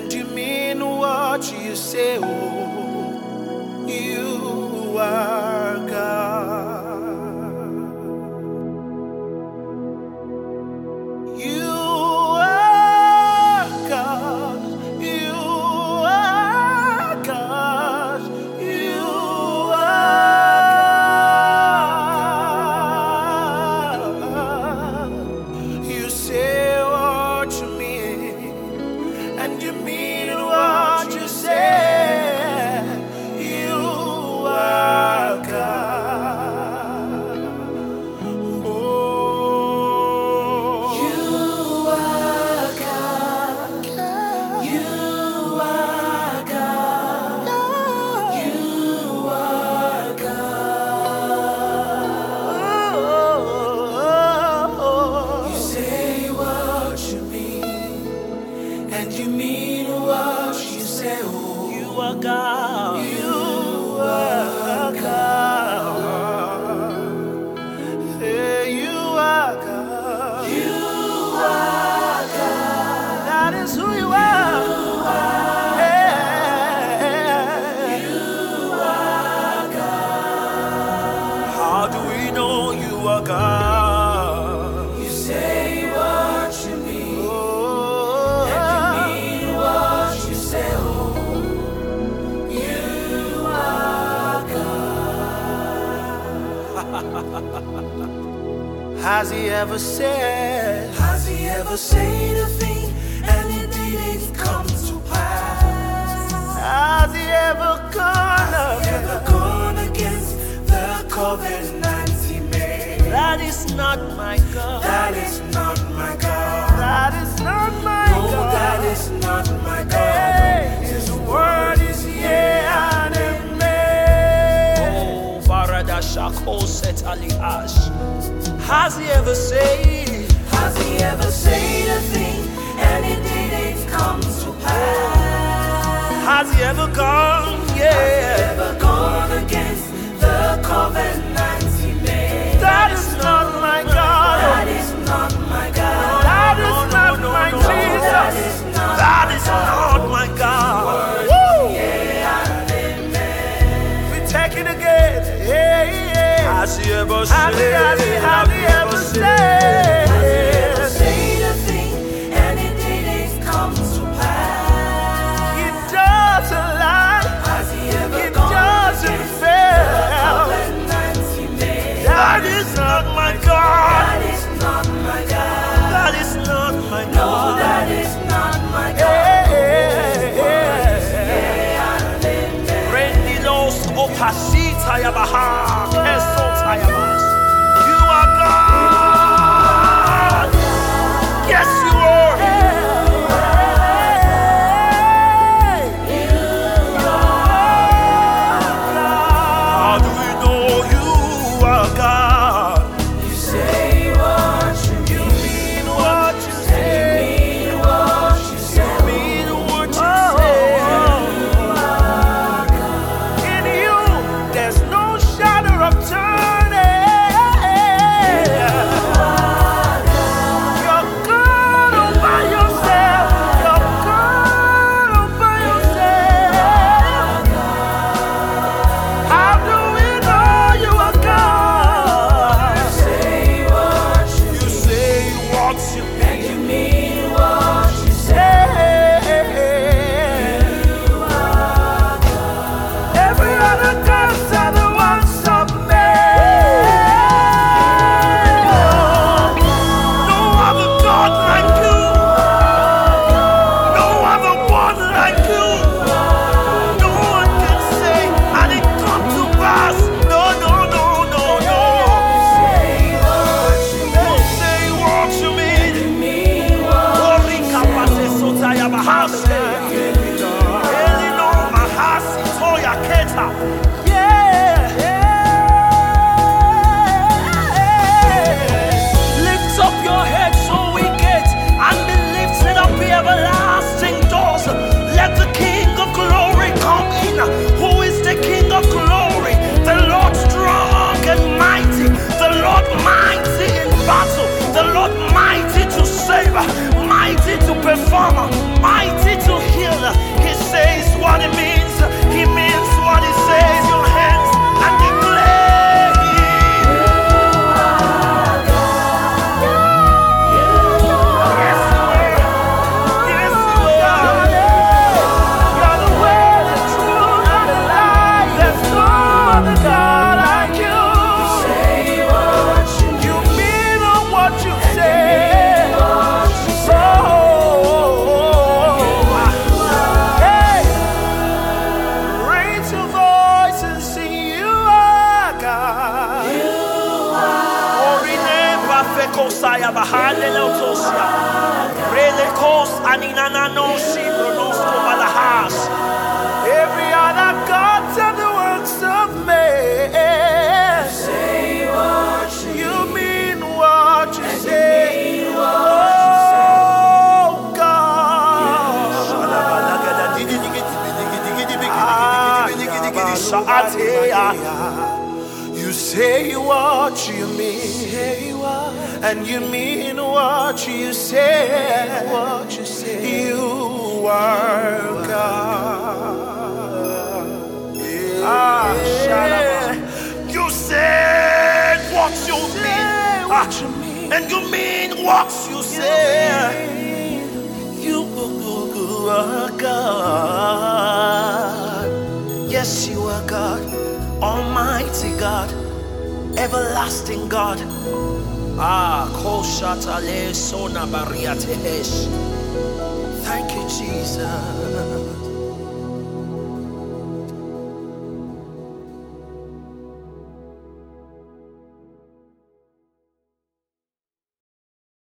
and you mean what you say. Oh, you are God. You are God. You are God. You are God. You say what you mean, and you mean what you say. You are God. Oh, you are God. You are God. You are God. You say what you mean, and you mean what you say. Oh, you are God. You are God. Hey, you are God. You are God. That is who you are. Yeah. You are God. How do we know you are God? You say what you mean. Oh, and you mean what you say. Oh, you are God. Has he ever said? Has he ever said a thing and it didn't come to pass? Has he ever gone against the covenant he made? That is not my God. That is not my God. That is not my God. No, that is not my God. Hey, his word is yea and amen. Oh, Barada Shako Set Ali Ash. Has he ever said? Has he ever said a thing and it didn't come to pass? Has he ever gone? Yeah. Has he ever gone against the covenant he made? That is not my God. That is not my God. That is not my Jesus. That is not my God. Woo! Yeah, we take it again. Yeah, yeah. Has he ever said? Has he ever said? Has he ever said a thing and it didn't come to pass? He doesn't lie. Has he ever he doesn't fail. That is not my God. That is not my God. That is not my God. No, that is not my God. Rendilos opasita yabaha keso tayamas. You are God. Yes, you are. How do we know you are God? You say what you mean what you say. You mean what you say. You mean what you say. In you, there's no shadow of turning. You're God all by yourself. You're God all by yourself. How do we know you are God? You say what you mean, and you mean what you say. You are God. Every other gods are the ones of man. No other God like you. No other one like you. No one can say, and it come to pass. No, no, no, no, no. Say what you mean. Orika pase sotaya bahase. Elino mahasi toya keta. Yeah. Lift up your head so we get and be lifted up the everlasting doors. Let the King of glory come in. Who is the King of glory? The Lord strong and mighty. The Lord mighty in battle. mighty to save, mighty to perform, mighty to heal, Every other gods and the works of man. Say what You mean what you say. Oh God. You say what you mean, and you mean what you say. You are God. You said what you mean, and you mean what you say. You are God. Yes, you are God, Almighty God, everlasting God. Koshatale Sona Bariatesh. Thank you, Jesus.